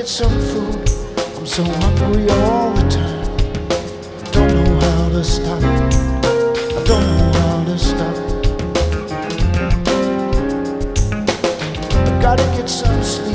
get some food. I'm so hungry all the time. I don't know how to stop. I don't know